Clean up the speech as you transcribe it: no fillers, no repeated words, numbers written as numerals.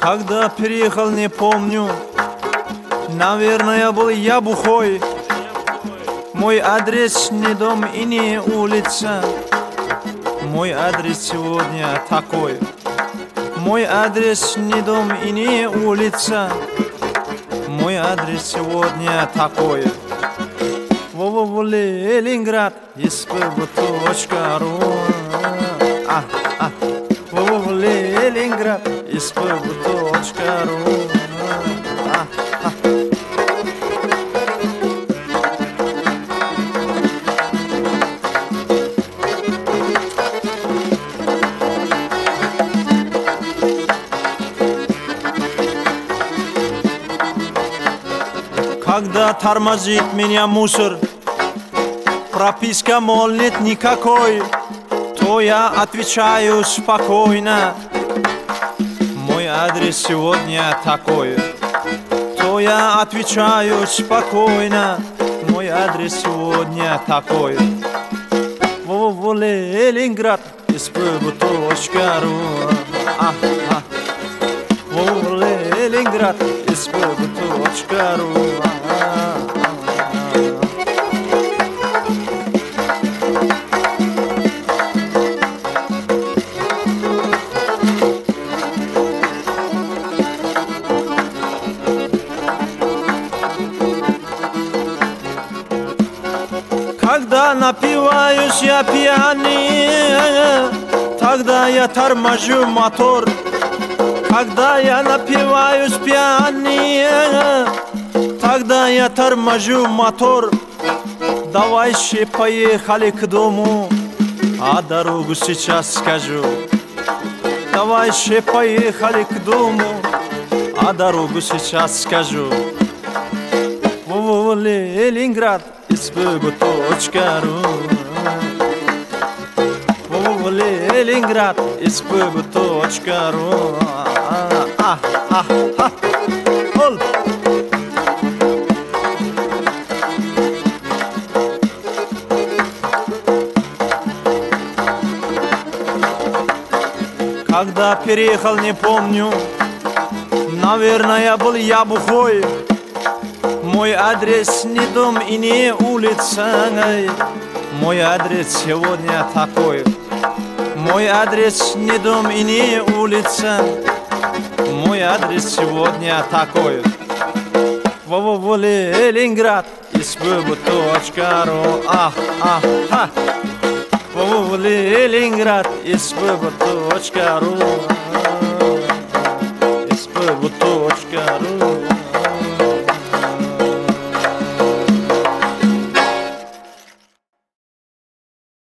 Когда переехал, не помню. Наверное, был я бухой. Мой адрес не дом и не улица. Мой адрес сегодня такой. Мой адрес не дом и не улица. Мой адрес сегодня такой. Ленинград, spb.ru. Ленинград, spb.ru. Когда тормозит меня мусор, прописка, мол, нет никакой, то я отвечаю спокойно. Мой адрес сегодня такой. То я отвечаю спокойно. Мой адрес сегодня такой. Ленинград, spb.ru. Ленинград, spb.ru. Когда напиваюсь я пьяный, тогда я торможу мотор. Когда я напиваюсь пьяный, тогда я торможу мотор. Давай ще поехали к дому, а дорогу сейчас скажу. Давай ще поехали к дому, а дорогу сейчас скажу. Ленинград, spb.ru. Ленинград, spb.ru. Когда переехал, не помню. Наверное, был я бухой. Мой адрес не дом и не улица. Мой адрес сегодня такой. Мой адрес не дом и не улица. Мой адрес сегодня такой. Ленинград, spb.ru. Ленинград, spb.ru. spb.ru.